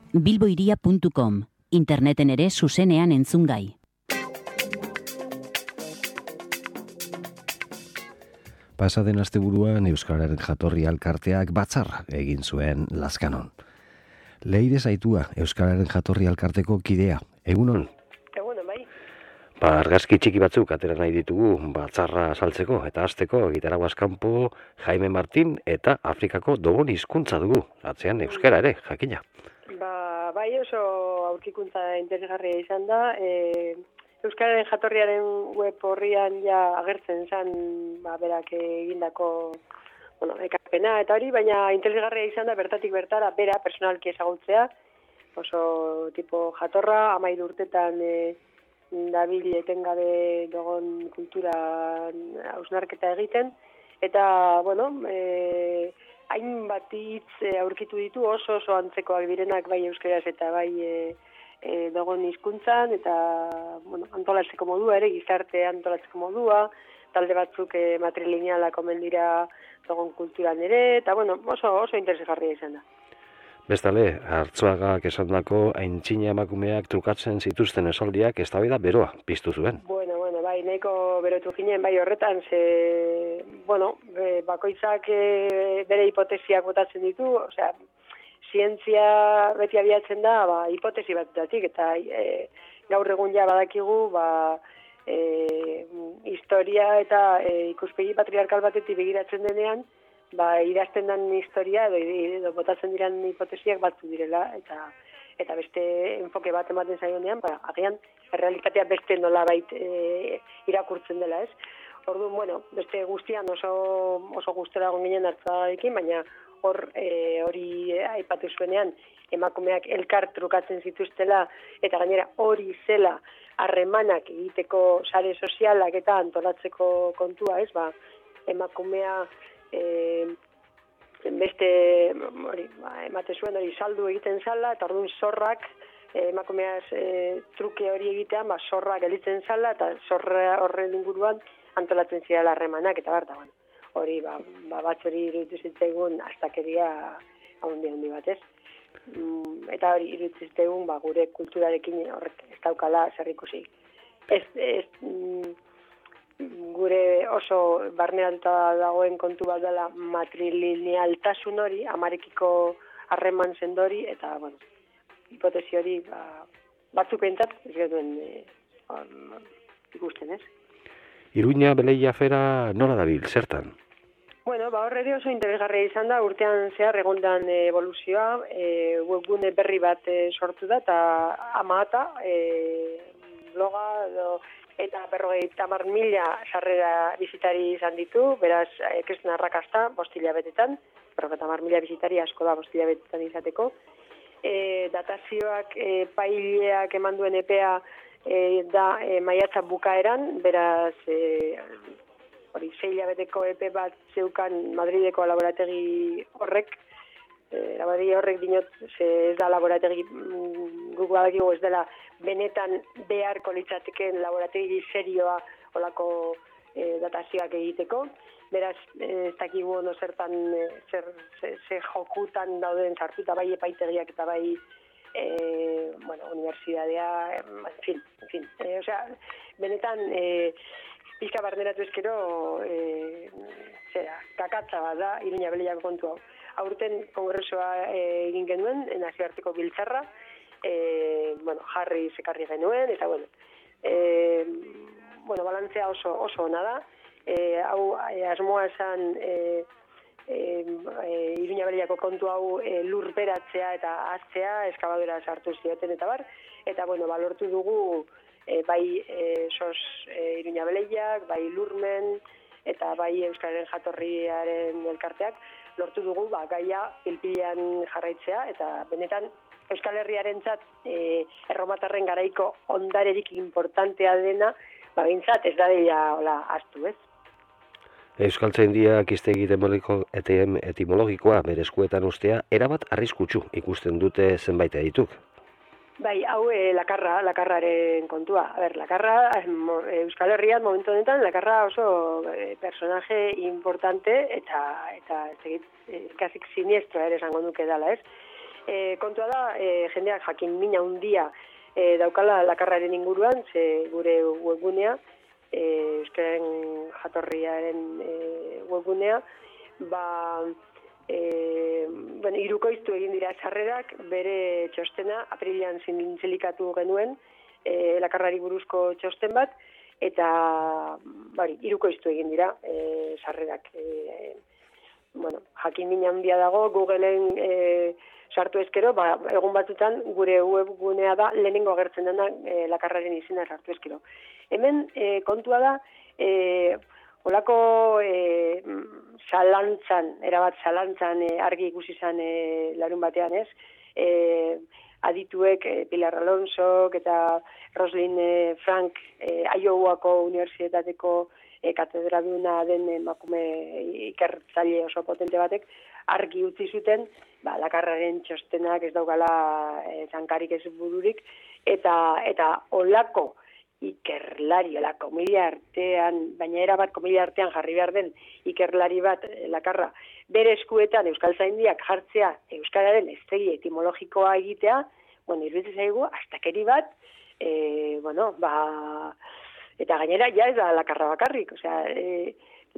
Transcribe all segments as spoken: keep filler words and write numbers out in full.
bilboiria puntu com, interneten ere zuzenean entzungai. Pasaden asteburuan Euskararen Jatorri Elkarteak batzarra egin zuen Lazkanon. Leire Zaitua, Euskararen Jatorri Elkarteko kidea, egunon? Egunon, bai. Ba, argazki txiki batzuk atera nahi ditugu batzarra saltzeko eta hasteko Gitaraguaz kanpo Jaime Martin eta Afrikako Dogon hizkuntza dugu, atzean euskara ere, jakina. Ba, bai oso aurkikuntza interesgarria izan da, e, Euskararen Jatorriaren web horrian ja agertzen zen, ba, berak egindako, bueno, ekarpena eta hori, baina interesgarria izan da bertatik bertara, bera, personalki ezagutzea, oso tipo jatorra, hamairu urtetan e, dabil etengabe dogon kultura hausnarketa egiten, eta, bueno, e, hainbat hitz aurkitu ditu oso oso antzekoak direnak bai euskaraz eta bai e, e, dogon hizkuntzan, eta, bueno, antolatzeko modua ere, gizarte antolatzeko modua, talde batzuk e, matrilinealak omen dira dogon kulturan ere, eta, bueno, oso, oso interesgarria izan da. Bestale, Artzuagak esandako aintzina emakumeak trukatzen zituzten esaldiak eztabaida beroa piztu zuen. Bueno, bueno, bai, nahiko berotu ginen bai horretan, ze, bueno, e, bakoitzak e, bere hipotesiak botatzen ditu, osea, zientzia beti abiatzen da, ba, hipotesi batetatik, eta e, gaur egun ja badakigu, ba, e, historia eta e, ikuspegi patriarkal batetik begiratzen denean, ba, idazten den historia edo, edo botatzen diren hipotesiak batzu direla, eta eta beste enfoke bat ematen zaionean, ba, agian errealitatea beste nolabait e, irakurtzen dela, ez? Orduan, bueno, beste guztian oso oso gustora egon ginen Artzuagarekin, baina hor e, hori aipatu zuenean emakumeak elkar trukatzen zituztela, eta gainera hori zela harremanak egiteko sare sozialak eta antolatzeko kontua, ez? Ba, emakumea E, beste hori, ba, emate zuen hori saldu egiten zala, eta orduan zorrak e, emakumeaz e, truke hori egitean, ba, zorra gelditzen zala, eta zorra horren inguruan antolatzen zirela harremanak, eta barta, bueno, hori, ba, ba bat hori iruditu zitzaigun astakeria handi handi bat, ez? Mm, eta hori iruditu zitzaigun, ba, gure kulturarekin horrek ez daukala zer ikusi. Ez, ez, mm, gure oso barneratuta dagoen kontu bat dela matrilinealtasun hori, amarekiko harreman sendori, eta, bueno, hipotesi hori ba, batzuk entzat, ez geduen e, ikusten, ez? Iruña Beleia Fera nola dabil, zertan? Bueno, ba, horre oso interesgarria izan da, urtean zehar egondan evoluzioa, e, webgune berri bat e, sortu da, eta amata, e, bloga, edo, eta berrogei tamar mila sarrera bizitari izan ditu, beraz, ekresten arrakasta, bostila betetan, berrogei tamar mila bizitari asko da bostila betetan izateko. E, datazioak, e, paileak eman duen epea e, da e, maiatza bukaeran, beraz, e, hori, zeila beteko epe bat zeukan Madrideko laborategi horrek, e, laborategi horrek dinot, ze ez da laborategi, guk badakigu ez dela benetan beharko litzateken laborategi serioa olako e, datazioak egiteko. Beraz, ez dakigu ono zertan, zer, zer, zer jokutan dauden sartuta bai epaitegiak eta bai e, bueno, universidadea, en fin, en fin. E, osea, benetan, e, pizka barneratu ezkero, e, zera, kakatza bat da, Iruña Beleiako kontu hau. Aurten kongresoa e, egin genuen, nazioarteko biltzarra, E, bueno, jarri zekarri genuen, eta bueno, e, bueno, balantzea oso, oso ona da, e, hau e, asmoa esan e, e, e, Iruña Beleiako kontu hau e, lurperatzea eta aztea, eskabadora sartu zioten eta bar, eta bueno, balortu dugu e, bai e, sos e, Iruña Beleiak, bai lurmen, eta bai Euskararen Jatorriaren elkarteak, lortu dugu ba, gaia pilpilean jarraitzea, eta benetan Euskal Herriarentzat e, erromatarren garaiko ondarerik importantea dena, ba bintzat ez da dela hola astu, ez? Euskaltzaindiak hiztegi etimologikoa bere eskuetan ustea erabat arriskutsu ikusten dute zenbait adituk. Bai, hau e, lakarra, lakarraren kontua. A ber, lakarra, Euskal Herrian momentu honetan, lakarra oso e, personaje importante eta eta ez egit, kasik siniestroa ere esango nuke dala, ez? E, kontua da, e, jendeak jakin mina handia e, daukala lakarraren inguruan, ze gure webgunea, e, euskararen jatorriaren e, webgunea, ba, e, bueno, irukoiztu egin dira sarrerak, bere txostena, aprilian zintzelikatu genuen, e, lakarrari buruzko txosten bat, eta bari, irukoiztu egin dira e, sarrerak. E, bueno, jakin mina handia dago, Googleen e, sartu ezkero, ba, egun batutan gure webgunea da lehenengo agertzen dena e, lakarraren izena sartu ezkero. Hemen e, kontua da, e, olako e, zalantzan, erabat zalantzan e, argi ikusi izan e, larun batean ez, e, adituek e, Pilar Alonsok eta Roslyn e, Frank e, Iowako Unibertsitateko e, katedraduna den emakume ikertzaile oso potente batek argi utzi zuten, ba, lakarraren txostenak ez daukala e, zankarik ez bururik, eta eta olako ikerlari, olako komila artean, baina erabat komila artean jarri behar den ikerlari bat e, lakarra, bere eskuetan Euskaltzaindiak jartzea euskararen eztegi etimologikoa egitea, bueno, iruditzen zaigu, astakeri bat, e, bueno, ba, eta gainera ja ez da lakarra bakarrik, osea, e,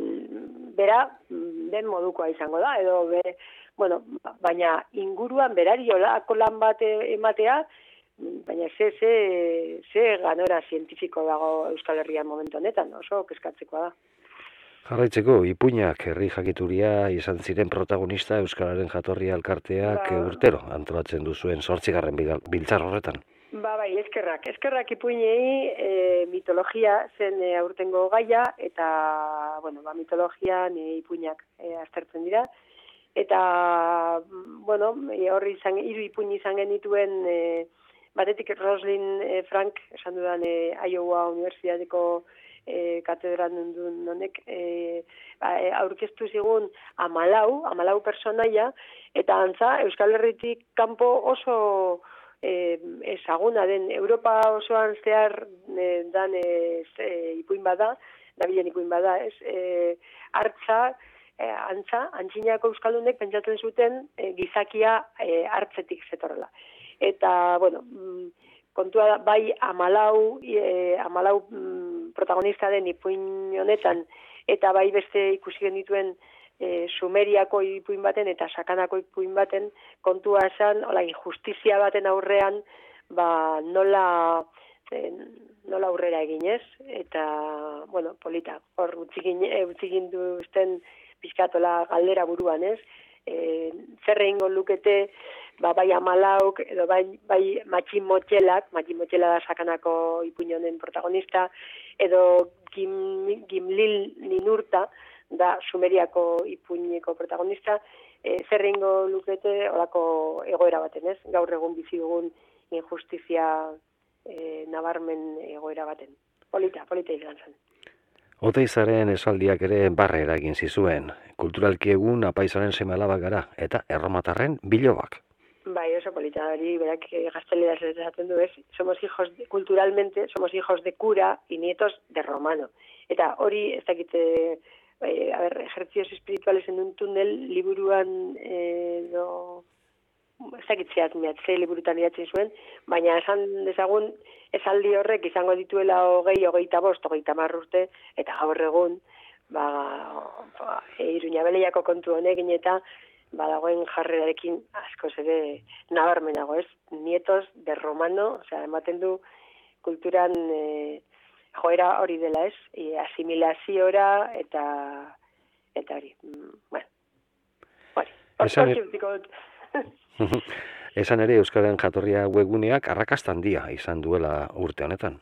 bera den modukoa izango da, edo, be, bueno, baina inguruan berari olako lan bat ematea, baina ze, ze, ze ganora zientifiko dago Euskal Herrian momentu honetan, oso kezkatzekoa da. Jarraitzeko, ipuinak herri jakituria izan ziren protagonista Euskararen jatorria elkarteak ba, urtero antolatzen duzuen zortzigarren biltzar horretan. Ba, bai, eskerrak. Eskerrak ipuinei e, mitologia zen e, aurtengo gaia, eta, bueno, ba, mitologian e, ipuinak e, aztertzen dira. Eta, bueno, e, horri izan, hiru ipuin izan genituen, e, batetik Roslyn e, Frank, esan dudan e, Iowa Unibertsitateko E, katedran duen honek e, aurkeztu zigun amalau, amalau personaia, eta antza Euskal Herritik kanpo oso e, ezaguna den, Europa osoan zehar e, dan e, e, ipuin bada, dabilen ipuin bada, ez, e, hartza, e, antza, antzinako euskaldunek pentsatzen zuten e, gizakia e, hartzetik zetorrela. Eta, bueno, kontua da, bai amalau, e, amalau mm, protagonista den ipuin honetan, eta bai beste ikusi genituen e, Sumeriako ipuin baten eta Sakanako ipuin baten, kontua esan, hola, injustizia baten aurrean, ba, nola, e, nola aurrera eginez, eta, bueno, polita, hor utzigin, e, utzigin duzten pizkatola galdera buruan, ez? E, zer egingo lukete, ba, bai amalauk, edo bai, bai Matxin Motxelak, Matxin Motxela da Sakanako ipuin honen protagonista, edo Gim, Gimlil Ninurta, da Sumeriako ipuineko protagonista, e, zer egingo lukete olako egoera baten, ez? Gaur egun bizi dugun injustizia e, nabarmen egoera baten. Polita, polita izan zen. Oteizaren esaldiak ere barre eragin zizuen. Kulturalki egun apaizaren seme-alabak gara, eta erromatarren bilobak. Bai, oso polita hori, berak gazteleraz esaten du, ez? Somos hijos, de, culturalmente, somos hijos de cura y nietos de romano. Eta hori, ez dakite, eh, a ver, ejercicios espirituales en un túnel, liburuan, eh, no, ez dakitzeat mehatze liburutan idatzen zuen, baina esan dezagun, esaldi horrek izango dituela hogei, hogeita bost, hogeita hamar urte, eta gaur egun, ba, ba Iruña Beleiako kontu honekin eta badagoen jarrerarekin askoz ere nabarmenago, ez? Nietos de romano, osea, ematen du kulturan e, joera hori dela, ez? E, asimilaziora eta eta hori, mm, bueno, hori, hori utziko dut. Esan ere Euskararen jatorria webguneak arrakasta handia izan duela urte honetan.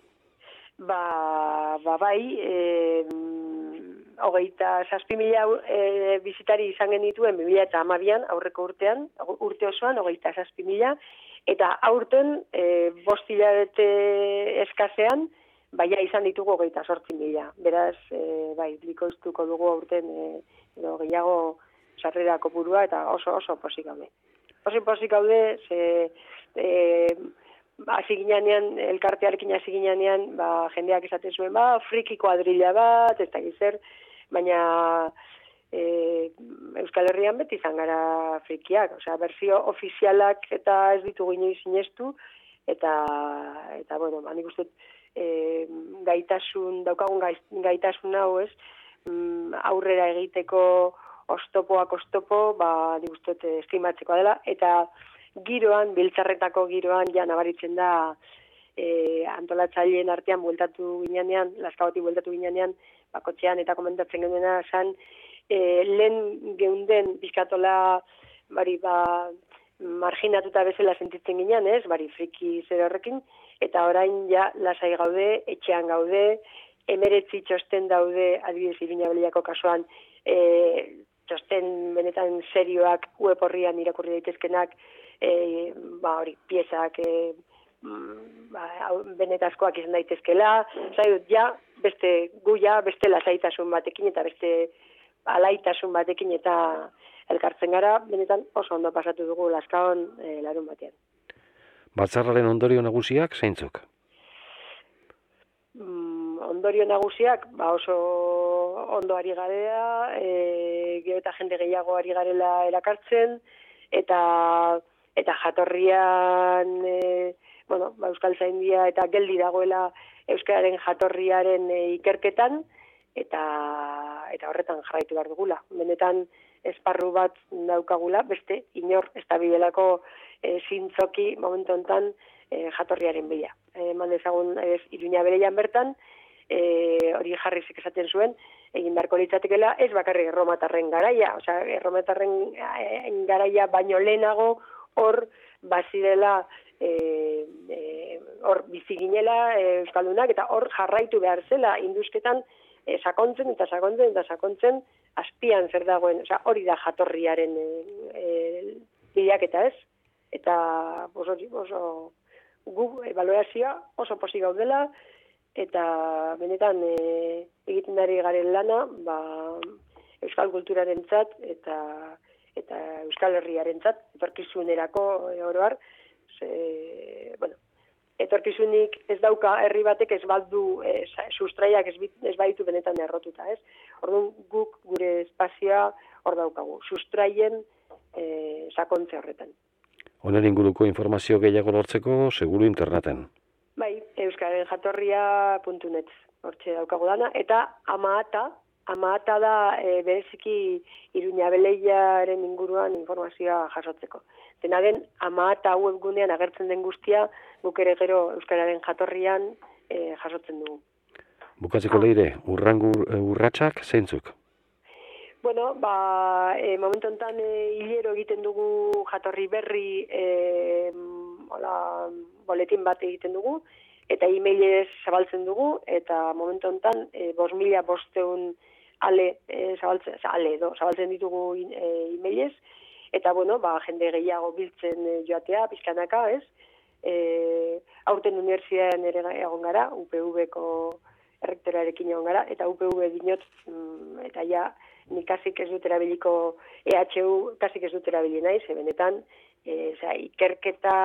Ba, ba bai, e, hogeita zazpi mila e, bizitari izan genituen bi mila eta hamabian, aurreko urtean, urte osoan, hogeita zazpi mila, eta aurten e, bost hilabete eskasean, baina izan ditugu hogeita zortzi mila. Beraz, e, bai, bikoiztuko dugu aurten e, edo gehiago sarrera kopurua, eta oso oso posik gaude. Oso posik gaude, ze e, hasi ginean, elkartearekin hasi ginean, ba, jendeak esaten zuen, ba, friki kuadrilla bat, ez da gizer, baina e, Euskal Herrian beti izan gara frikiak, osea, berzio ofizialak eta ez ditugu inoiz sinestu, eta, eta bueno, ba, nik uste e, gaitasun, daukagun gaitasun hau ez, aurrera egiteko oztopoak oztopo, ba, nik uste estimatzeko dela, eta giroan, biltzarretako giroan, ja nabaritzen da, E, antolatzaileen artean bueltatu ginean, Lazkaotik bueltatu ginean, bakotxean eta komentatzen genuena zan, e, lehen geunden bizkatola bari, ba, marginatuta bezala sentitzen ginean, ez, bari friki zer horrekin, eta orain ja lasai gaude, etxean gaude, emeretzi txosten daude, adibidez Iruña Beliako kasuan, e, txosten benetan serioak web horrian irakurri daitezkenak, e, ba hori, piezak, e, ba, benetazkoak izan daitezkela, zaiut, ja, beste guia, beste lasaitasun batekin eta beste alaitasun batekin eta elkartzen gara, benetan oso ondo pasatu dugu Lazkaon e, larun batean. Batzarraren ondorio nagusiak zeintzuk? Mm, ondorio nagusiak, ba oso ondo ari garea, e, gero eta jende gehiago ari garela erakartzen, eta, eta jatorrian... E, bueno, ba, Euskaltzaindia eta geldi dagoela euskararen jatorriaren e, ikerketan, eta eta horretan jarraitu behar dugula. Benetan esparru bat daukagula, beste inor ez da bidelako e, zintzoki momentu honetan e, jatorriaren bila. Eman dezagun ez Iruña Bereian bertan, e, hori jarrizik esaten zuen, egin beharko litzatekela ez bakarrik erromatarren garaia, osea, erromatarren garaia baino lehenago hor bazirela E, e, hor bizi ginela e, Euskaldunak, eta hor jarraitu behar zela induzketan e, sakontzen eta sakontzen eta sakontzen azpian zer dagoen, osea, hori da jatorriaren e, e, bilaketa ez, eta oso, oso gu ebaluazioa oso pozik gaudela, eta benetan e, egiten ari garen lana ba, Euskal kulturarentzat eta, eta Euskal Herriarentzat etorkizunerako e, oroar. E, bueno, etorkizunik ez dauka herri batek ez baldu e, sustraiak ez, ez baitu benetan errotuta, ez? Orduan guk gure espazioa hor daukagu, sustraien e, sakontze horretan. Honen inguruko informazio gehiago lortzeko seguru interneten. Bai, euskaren jatorria puntu net hortxe daukagu dana, eta amaata, amaata da e, bereziki Iruña Beleiaren inguruan informazioa jasotzeko. Dena den, amaata webgunean agertzen den guztia, guk ere gero euskararen jatorrian e, jasotzen dugu. Bukatzeko leire, urrangur urratsak zeintzuk? Bueno, ba, e, momentu honetan e, hilero egiten dugu jatorri berri e, hola, boletin bat egiten dugu, eta e-mailez zabaltzen dugu, eta momentu honetan e, bost mila bosteun ale, e, zabaltzen, ale edo, zabaltzen ditugu e, e-mailez, eta bueno, ba, jende gehiago biltzen e, joatea, pizkanaka, ez? E, aurten unibertsitatean ere egon gara, U P V-ko errektorarekin egon gara, eta U P V dinot, mm, eta ja, nik kasik ez dut erabiliko E H U, kasik ez dut erabili nahi, ze benetan, e, zera, ikerketa,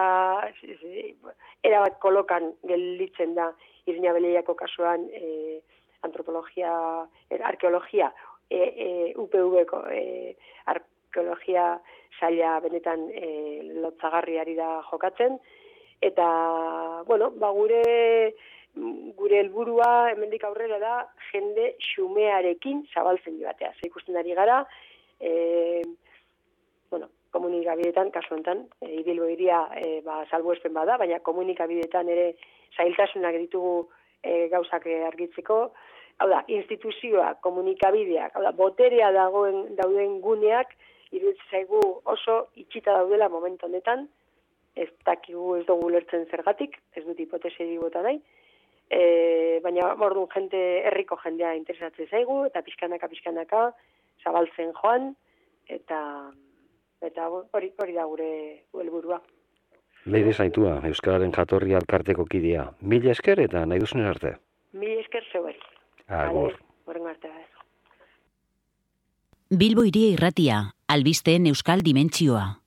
erabat kolokan gelditzen da Iruña Beleiako kasuan e, antropologia, er, arkeologia, e, e, U P V-ko e, arkeologia saila benetan e, lotzagarriari da jokatzen, eta, bueno, ba, gure gure helburua hemendik aurrera da jende xumearekin zabaltzen joatea. Ze ikusten ari gara, e, bueno, komunikabideetan, kasu honetan, e, Ibilbo hiria e, ba, salbuespen bada, baina komunikabideetan ere zailtasunak ditugu e, gauzak argitzeko. Hau da, instituzioa, komunikabideak, hau da, boterea dagoen dauden guneak, iruditzen zaigu oso itxita daudela momentu honetan, ez dakigu ez dugu lertzen zergatik, ez dut hipotesi bota nahi, e, baina orduan jente, herriko jendea interesatzen zaigu, eta pixkanaka, pixkanaka, zabaltzen joan, eta eta hori hori da gure helburua. Leire Zaitua, Euskararen jatorri elkarteko kidea. Mila esker eta nahi duzunen arte. Mila esker zeueri. Agur. Horren arte da. Bilbo Hiria Irratia, albisteen euskal dimentsioa.